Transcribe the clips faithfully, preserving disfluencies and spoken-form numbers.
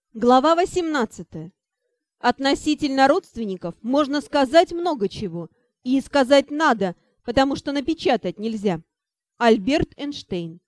Глава восемнадцатая. Относительно родственников можно сказать много чего, и сказать надо, потому что напечатать нельзя. Альберт Эйнштейн.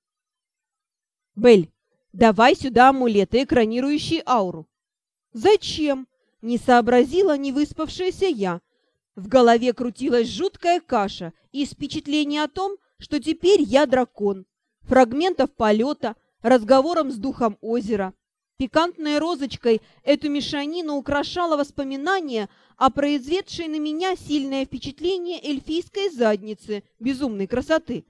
Белль, давай сюда амулеты, экранирующие ауру. Зачем? Не сообразила невыспавшаяся я. В голове крутилась жуткая каша и впечатление о том, что теперь я дракон. Фрагментов полета, разговором с духом озера. Пикантной розочкой эту мешанину украшало воспоминание о произведшей на меня сильное впечатление эльфийской задницы безумной красоты.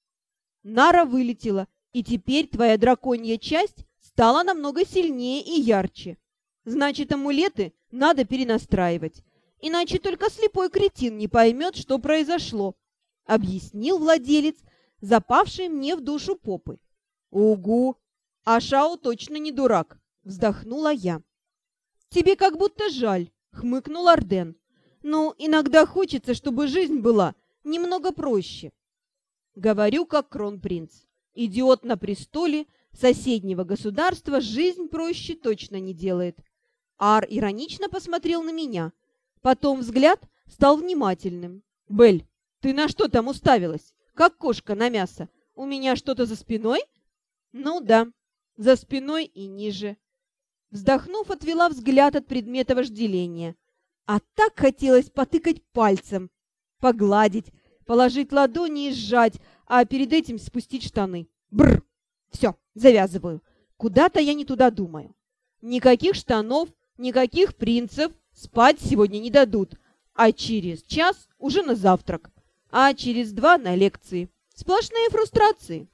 Нара вылетела, и теперь твоя драконья часть стала намного сильнее и ярче. Значит, амулеты надо перенастраивать, иначе только слепой кретин не поймет, что произошло, объяснил владелец, запавший мне в душу попы. Угу, а Шао точно не дурак, вздохнула я. Тебе как будто жаль, хмыкнул Арден. Ну, иногда хочется, чтобы жизнь была немного проще. Говорю, как кронпринц. Идиот на престоле соседнего государства жизнь проще точно не делает. Ар иронично посмотрел на меня. Потом взгляд стал внимательным. Белль, ты на что там уставилась? Как кошка на мясо. У меня что-то за спиной? Ну да, за спиной и ниже. Вздохнув, отвела взгляд от предмета вожделения. А так хотелось потыкать пальцем, погладить, положить ладони и сжать, а перед этим спустить штаны. Бррр! Все, завязываю. Куда-то я не туда думаю. Никаких штанов, никаких принцев, спать сегодня не дадут. А через час уже на завтрак. А через два на лекции. Сплошные фрустрации.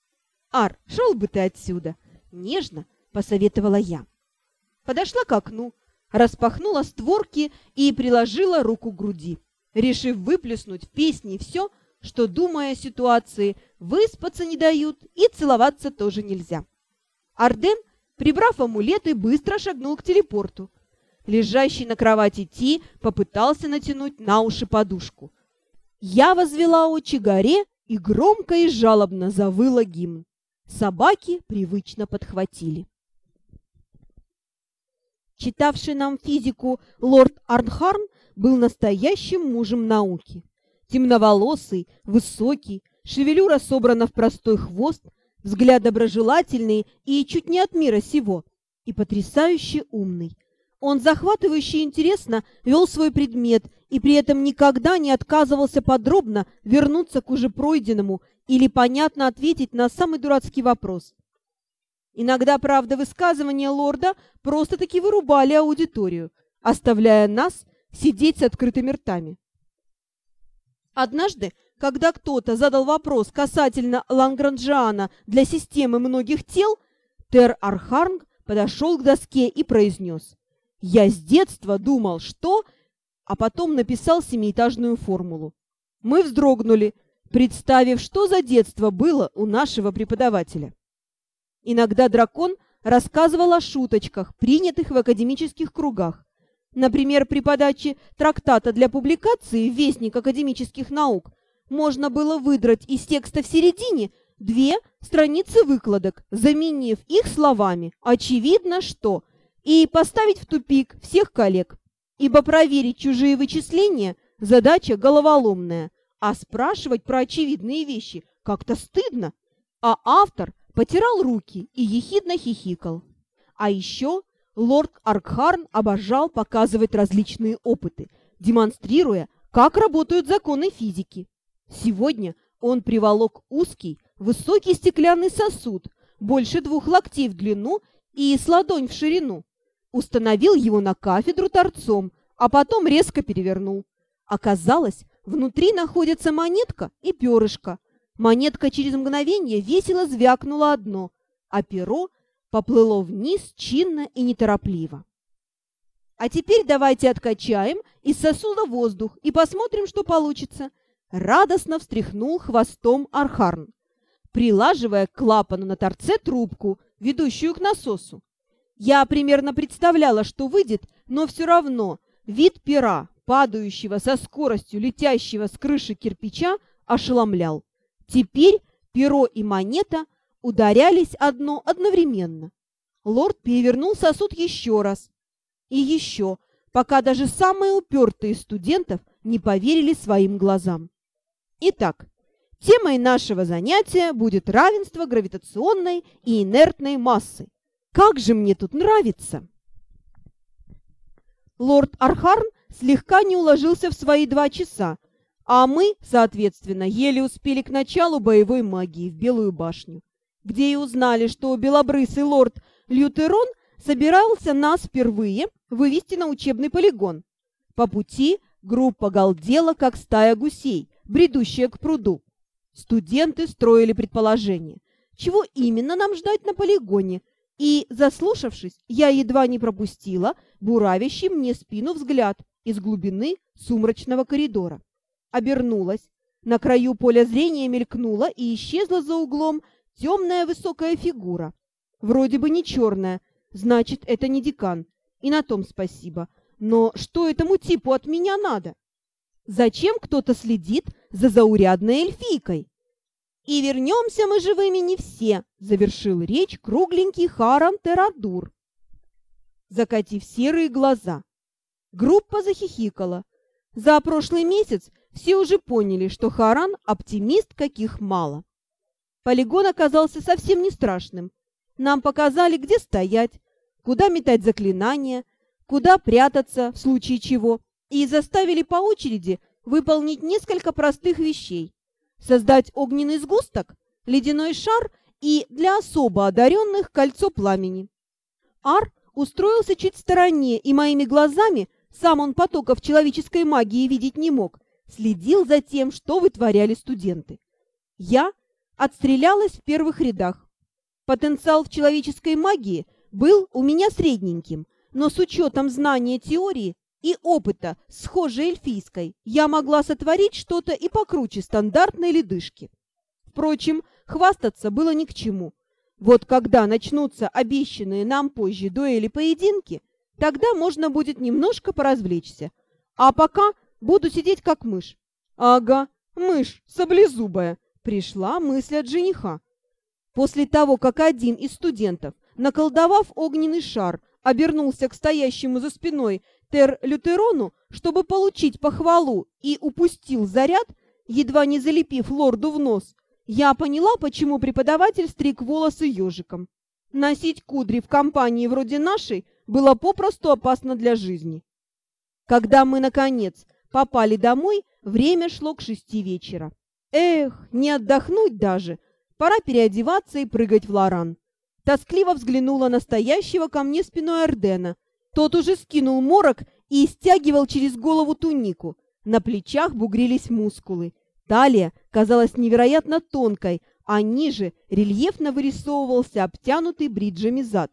Ар, шел бы ты отсюда. Нежно посоветовала я. Подошла к окну, распахнула створки и приложила руку к груди, решив выплеснуть в песни все, что, думая о ситуации, выспаться не дают и целоваться тоже нельзя. Арден, прибрав амулеты, быстро шагнул к телепорту. Лежащий на кровати Ти попытался натянуть на уши подушку. Я возвела очи горе и громко и жалобно завыла гимн. Собаки привычно подхватили. Читавший нам физику лорд Арнхарн был настоящим мужем науки. Темноволосый, высокий, шевелюра собрана в простой хвост, взгляд доброжелательный и чуть не от мира сего, и потрясающе умный. Он захватывающе интересно вел свой предмет и при этом никогда не отказывался подробно вернуться к уже пройденному или понятно ответить на самый дурацкий вопрос. Иногда, правда, высказывания лорда просто-таки вырубали аудиторию, оставляя нас сидеть с открытыми ртами. Однажды, когда кто-то задал вопрос касательно Лангранджиана для системы многих тел, Тер Архарнг подошел к доске и произнес: «Я с детства думал, что...» а потом написал семиэтажную формулу. Мы вздрогнули, представив, что за детство было у нашего преподавателя. Иногда дракон рассказывал о шуточках, принятых в академических кругах. Например, при подаче трактата для публикации в Вестник академических наук можно было выдрать из текста в середине две страницы выкладок, заменив их словами «очевидно, что» и поставить в тупик всех коллег. Ибо проверить чужие вычисления – задача головоломная, а спрашивать про очевидные вещи как-то стыдно. А автор потирал руки и ехидно хихикал. А еще лорд Аркхарн обожал показывать различные опыты, демонстрируя, как работают законы физики. Сегодня он приволок узкий, высокий стеклянный сосуд, больше двух локтей в длину и с ладонь в ширину. Установил его на кафедру торцом, а потом резко перевернул. Оказалось, внутри находятся монетка и перышко. Монетка через мгновение весело звякнула одно, а перо поплыло вниз чинно и неторопливо. А теперь давайте откачаем из сосуда воздух и посмотрим, что получится. Радостно встряхнул хвостом Архарн, прилаживая к клапану на торце трубку, ведущую к насосу. Я примерно представляла, что выйдет, но все равно вид пера, падающего со скоростью летящего с крыши кирпича, ошеломлял. Теперь перо и монета ударялись одно одновременно. Лорд перевернул сосуд еще раз. И еще, пока даже самые упертые из студентов не поверили своим глазам. Итак, темой нашего занятия будет равенство гравитационной и инертной массы. Как же мне тут нравится! Лорд Архарн слегка не уложился в свои два часа, а мы, соответственно, еле успели к началу боевой магии в Белую башню, где и узнали, что белобрысый лорд Лютерон собирался нас впервые вывести на учебный полигон. По пути группа галдела, как стая гусей, бредущая к пруду. Студенты строили предположения, чего именно нам ждать на полигоне, и, заслушавшись, я едва не пропустила буравящий мне спину взгляд из глубины сумрачного коридора. Обернулась, на краю поля зрения мелькнула и исчезла за углом темная высокая фигура. Вроде бы не черная, значит, это не декан, и на том спасибо. Но что этому типу от меня надо? Зачем кто-то следит за заурядной эльфийкой? «И вернемся мы живыми не все», — завершил речь кругленький Харан Терадур, закатив серые глаза. Группа захихикала. За прошлый месяц все уже поняли, что Харан — оптимист, каких мало. Полигон оказался совсем не страшным. Нам показали, где стоять, куда метать заклинания, куда прятаться в случае чего, и заставили по очереди выполнить несколько простых вещей. Создать огненный сгусток, ледяной шар и для особо одаренных кольцо пламени. Ар устроился чуть в стороне, и моими глазами, сам он потоков человеческой магии видеть не мог, следил за тем, что вытворяли студенты. Я отстрелялась в первых рядах. Потенциал в человеческой магии был у меня средненьким, но с учетом знания теории и опыта, схожей эльфийской, я могла сотворить что-то и покруче стандартной ледышки. Впрочем, хвастаться было ни к чему. Вот когда начнутся обещанные нам позже дуэли-поединки, тогда можно будет немножко поразвлечься. А пока буду сидеть как мышь. Ага, мышь, саблезубая, пришла мысль от жениха. После того, как один из студентов, наколдовав огненный шар, обернулся к стоящему за спиной Тер-Лютерону, чтобы получить похвалу, и упустил заряд, едва не залепив лорду в нос, я поняла, почему преподаватель стриг волосы ежиком. Носить кудри в компании вроде нашей было попросту опасно для жизни. Когда мы, наконец, попали домой, время шло к шести вечера. Эх, не отдохнуть даже, пора переодеваться и прыгать в Лоран. Тоскливо взглянула на стоящего ко мне спиной Ардена. Тот уже скинул морок и стягивал через голову тунику. На плечах бугрились мускулы. Талия казалась невероятно тонкой, а ниже рельефно вырисовывался обтянутый бриджами зад.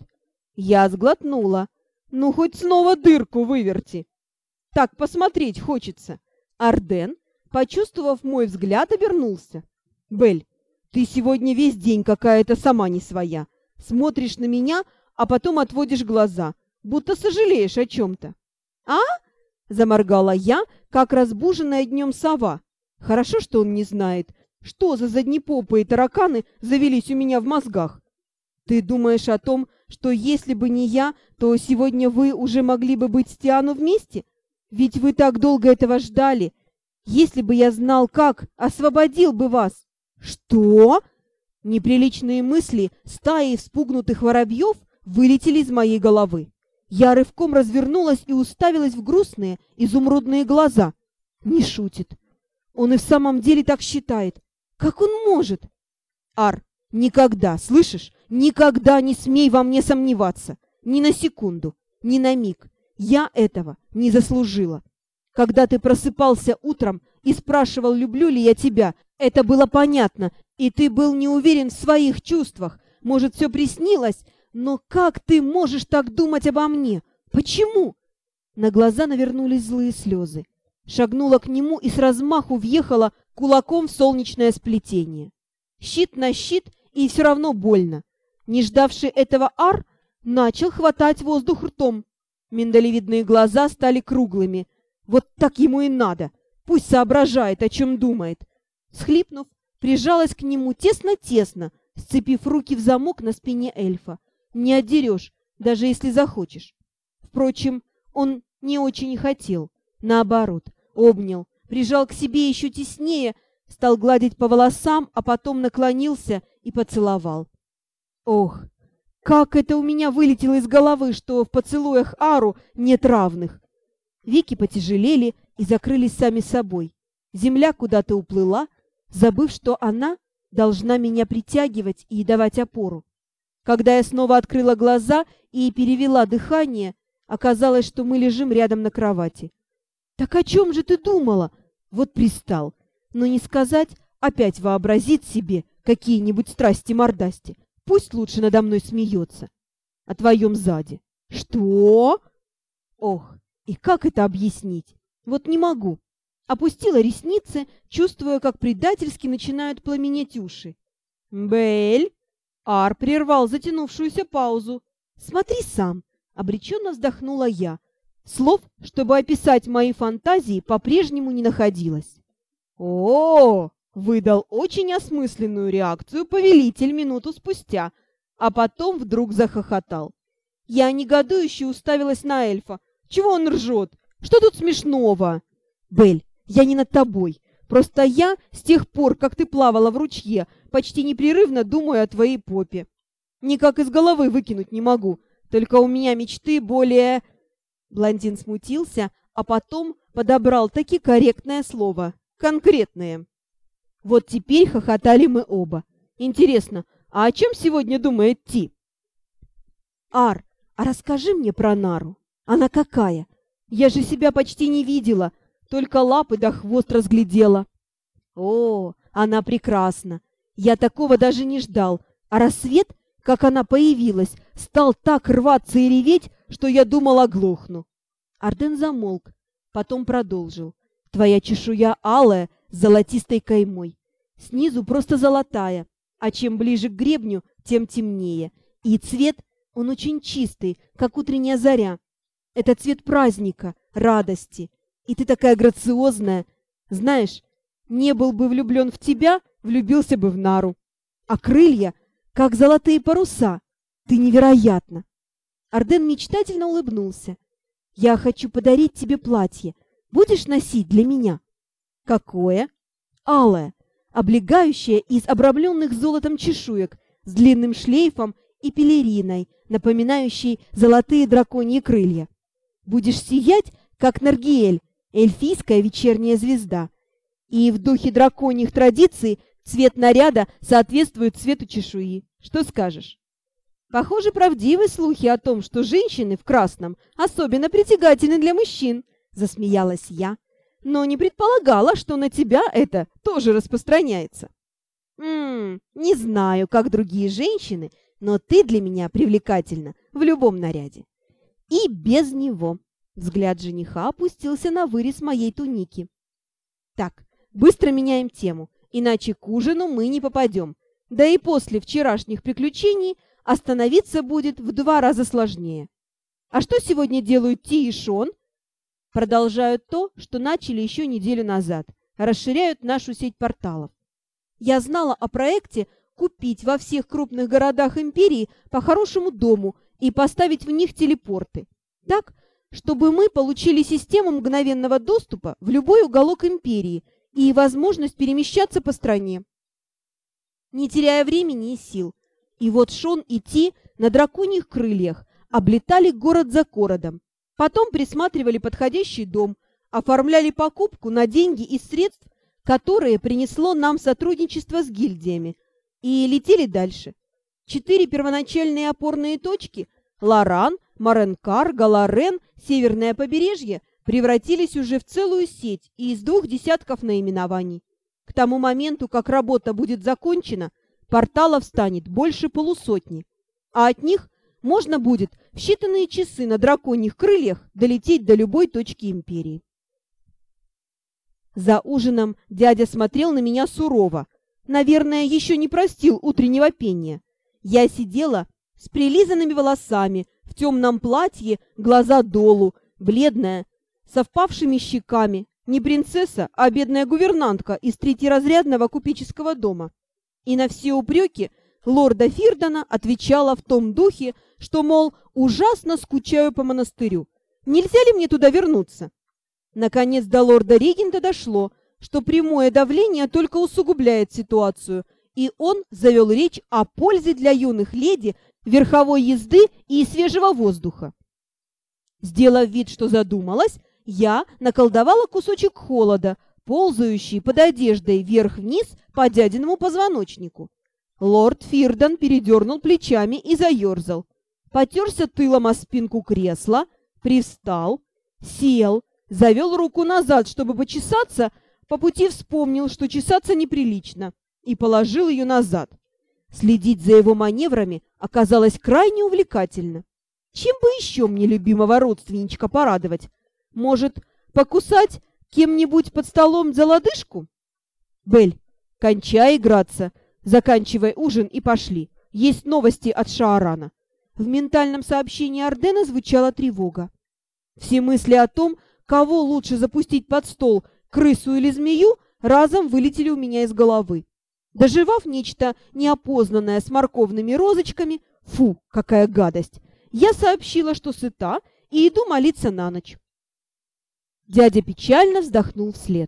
Я сглотнула. Ну, хоть снова дырку выверти. Так посмотреть хочется. Арден, почувствовав мой взгляд, обернулся. «Бель, ты сегодня весь день какая-то сама не своя. Смотришь на меня, а потом отводишь глаза, будто сожалеешь о чем-то». «А?» — заморгала я, как разбуженная днем сова. Хорошо, что он не знает, что за заднепопые тараканы завелись у меня в мозгах. «Ты думаешь о том, что если бы не я, то сегодня вы уже могли бы быть с Тиану вместе? Ведь вы так долго этого ждали. Если бы я знал как, освободил бы вас». «Что?» Неприличные мысли стаи вспугнутых воробьев вылетели из моей головы. Я рывком развернулась и уставилась в грустные изумрудные глаза. Не шутит. Он и в самом деле так считает. Как он может? Ар, никогда, слышишь? Никогда не смей во мне сомневаться. Ни на секунду, ни на миг. Я этого не заслужила. Когда ты просыпался утром и спрашивал, люблю ли я тебя, это было понятно, и ты был не уверен в своих чувствах. Может, все приснилось? Но как ты можешь так думать обо мне? Почему? На глаза навернулись злые слезы. Шагнула к нему и с размаху въехала кулаком в солнечное сплетение. Щит на щит, и все равно больно. Не ждавший этого Ар начал хватать воздух ртом. Миндалевидные глаза стали круглыми. Вот так ему и надо. Пусть соображает, о чем думает. Схлипнув, прижалась к нему тесно-тесно, сцепив руки в замок на спине эльфа. не отдерешь, даже если захочешь. Впрочем, он не очень и хотел. Наоборот, обнял, прижал к себе еще теснее, стал гладить по волосам, а потом наклонился и поцеловал. Ох, как это у меня вылетело из головы, что в поцелуях Ару нет равных. Веки потяжелели и закрылись сами собой. Земля куда-то уплыла, забыв, что она должна меня притягивать и давать опору. Когда я снова открыла глаза и перевела дыхание, оказалось, что мы лежим рядом на кровати. «Так о чем же ты думала?» Вот пристал. Но не сказать, опять вообразит себе какие-нибудь страсти-мордасти. Пусть лучше надо мной смеется. О твоем заде. Что? Ох, и как это объяснить? Вот не могу. Опустила ресницы, чувствуя, как предательски начинают пламенеть уши. Бель! Ар прервал затянувшуюся паузу. Смотри сам, обреченно вздохнула я. Слов, чтобы описать мои фантазии, по-прежнему не находилось. О, выдал очень осмысленную реакцию повелитель минуту спустя, а потом вдруг захохотал. Я негодующе уставилась на эльфа. Чего он ржет? Что тут смешного? Бель, я не над тобой. Просто я с тех пор, как ты плавала в ручье, почти непрерывно думаю о твоей попе. Никак из головы выкинуть не могу. Только у меня мечты более... Блондин смутился, а потом подобрал таки корректное слово. Конкретное. Вот теперь хохотали мы оба. Интересно, а о чем сегодня думает Ти? Ар, а расскажи мне про Нару. Она какая? Я же себя почти не видела, только лапы да хвост разглядела. О, она прекрасна. Я такого даже не ждал. А рассвет, как она появилась, стал так рваться и реветь, что я думал, оглохну. Арден замолк, потом продолжил. Твоя чешуя алая с золотистой каймой. Снизу просто золотая, а чем ближе к гребню, тем темнее. И цвет, он очень чистый, как утренняя заря. Это цвет праздника, радости. И ты такая грациозная. Знаешь, не был бы влюблен в тебя, влюбился бы в Нару. А крылья, как золотые паруса. Ты невероятна. Арден мечтательно улыбнулся. Я хочу подарить тебе платье. Будешь носить для меня? Какое? Алое, облегающее из обрамленных золотом чешуек, с длинным шлейфом и пелериной, напоминающей золотые драконьи крылья. Будешь сиять, как Наргиэль, эльфийская вечерняя звезда. И в духе драконьих традиций цвет наряда соответствует цвету чешуи. Что скажешь? Похоже, правдивы слухи о том, что женщины в красном особенно притягательны для мужчин, засмеялась я, но не предполагала, что на тебя это тоже распространяется. М-м, не знаю, как другие женщины, но ты для меня привлекательна в любом наряде. И без него. Взгляд жениха опустился на вырез моей туники. Так, быстро меняем тему, иначе к ужину мы не попадем. Да и после вчерашних приключений остановиться будет в два раза сложнее. А что сегодня делают Ти и Шон? Продолжают то, что начали еще неделю назад. Расширяют нашу сеть порталов. Я знала о проекте купить во всех крупных городах империи по хорошему дому и поставить в них телепорты. Так, чтобы мы получили систему мгновенного доступа в любой уголок империи и возможность перемещаться по стране, не теряя времени и сил. И вот Шон и Ти на драконьих крыльях облетали город за городом. Потом присматривали подходящий дом, оформляли покупку на деньги из средств, которые принесло нам сотрудничество с гильдиями, и летели дальше. Четыре первоначальные опорные точки – Лоран, Маренкар, Галарен, Северное побережье – превратились уже в целую сеть и из двух десятков наименований. К тому моменту, как работа будет закончена, порталов станет больше полусотни, а от них можно будет в считанные часы на драконьих крыльях долететь до любой точки империи. За ужином дядя смотрел на меня сурово. Наверное, еще не простил утреннего пения. Я сидела с прилизанными волосами, в темном платье, глаза долу, бледная, со впавшими щеками. Не принцесса, а бедная гувернантка из третьеразрядного купеческого дома. И на все упреки лорда Фирдона отвечала в том духе, что, мол, ужасно скучаю по монастырю. Нельзя ли мне туда вернуться? Наконец до лорда-регента дошло, что прямое давление только усугубляет ситуацию, и он завел речь о пользе для юных леди верховой езды и свежего воздуха. Сделав вид, что задумалась, я наколдовала кусочек холода, ползающий под одеждой вверх-вниз по дядиному позвоночнику. Лорд Фирдан передернул плечами и заерзал, потерся тылом о спинку кресла, привстал, сел, завел руку назад, чтобы почесаться, по пути вспомнил, что чесаться неприлично, и положил ее назад. Следить за его маневрами оказалось крайне увлекательно. Чем бы еще мне любимого родственничка порадовать? Может, покусать кем-нибудь под столом за лодыжку? Бель, кончай играться, заканчивай ужин и пошли. Есть новости от Шаарана. В ментальном сообщении Ардена звучала тревога. Все мысли о том, кого лучше запустить под стол, крысу или змею, разом вылетели у меня из головы. Доживав нечто неопознанное с морковными розочками, фу, какая гадость, я сообщила, что сыта и иду молиться на ночь. Дядя печально вздохнул вслед.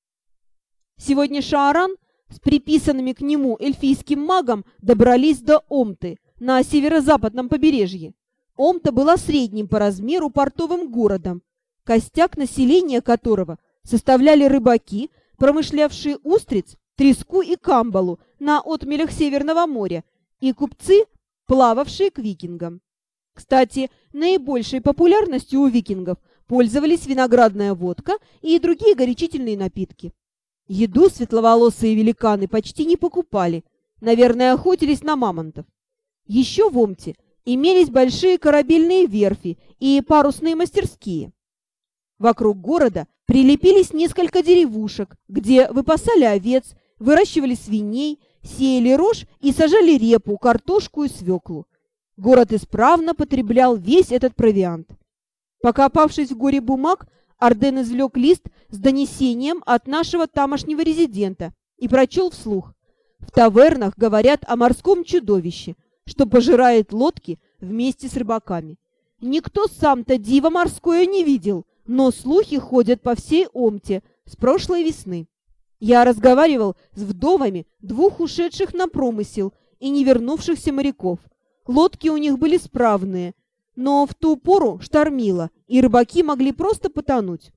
Сегодня Шааран с приписанными к нему эльфийским магом добрались до Омты на северо-западном побережье. Омта была средним по размеру портовым городом, костяк населения которого составляли рыбаки, промышлявшие устриц, треску и камбалу на отмелях Северного моря, и купцы, плававшие к викингам. Кстати, наибольшей популярностью у викингов пользовались виноградная водка и другие горячительные напитки. Еду светловолосые великаны почти не покупали, наверное, охотились на мамонтов. Еще в Омте имелись большие корабельные верфи и парусные мастерские. Вокруг города прилепились несколько деревушек, где выпасали овец, выращивали свиней, сеяли рожь и сажали репу, картошку и свеклу. Город исправно потреблял весь этот провиант. Покопавшись в горе бумаг, Арден извлек лист с донесением от нашего тамошнего резидента и прочел вслух. В тавернах говорят о морском чудовище, что пожирает лодки вместе с рыбаками. Никто сам-то диво морское не видел, но слухи ходят по всей Омте с прошлой весны. Я разговаривал с вдовами двух ушедших на промысел и не вернувшихся моряков. Лодки у них были справные, но в ту пору штормило, и рыбаки могли просто потонуть.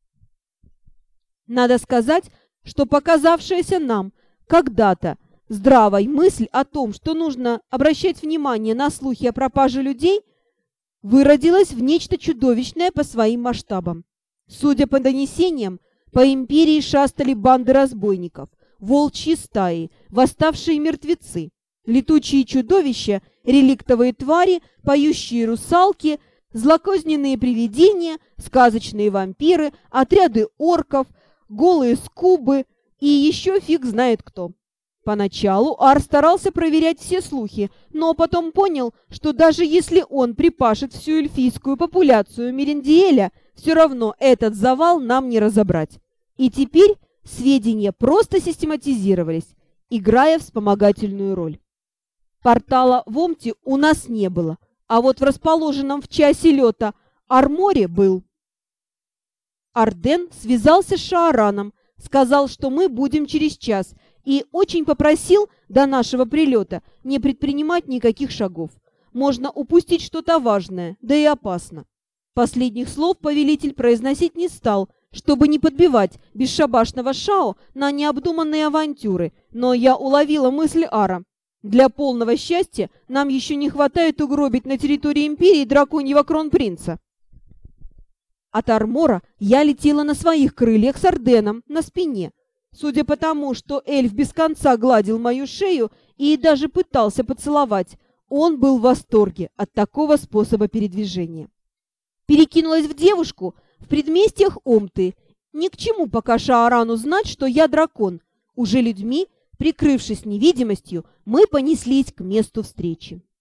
Надо сказать, что показавшаяся нам когда-то здравой мысль о том, что нужно обращать внимание на слухи о пропаже людей, выродилась в нечто чудовищное по своим масштабам. Судя по донесениям, по империи шастали банды разбойников, волчьи стаи, восставшие мертвецы, летучие чудовища, реликтовые твари, поющие русалки, злокозненные привидения, сказочные вампиры, отряды орков, голые скубы и еще фиг знает кто. Поначалу Ар старался проверять все слухи, но потом понял, что даже если он припашет всю эльфийскую популяцию Мериндиэля, все равно этот завал нам не разобрать. И теперь сведения просто систематизировались, играя вспомогательную роль. Портала в Омте у нас не было, а вот в расположенном в часе лета Арморе был. Арден связался с Шаараном, сказал, что мы будем через час, и очень попросил до нашего прилета не предпринимать никаких шагов. Можно упустить что-то важное, да и опасно. Последних слов повелитель произносить не стал, чтобы не подбивать бесшабашного Шао на необдуманные авантюры, но я уловила мысль Ара. Для полного счастья нам еще не хватает угробить на территории империи драконьего кронпринца. От Армора я летела на своих крыльях с Арденом на спине. Судя по тому, что эльф без конца гладил мою шею и даже пытался поцеловать, он был в восторге от такого способа передвижения. Перекинулась в девушку в предместьях Омты. Ни к чему пока Шаарану знать, что я дракон. Уже людьми, прикрывшись невидимостью, мы понеслись к месту встречи.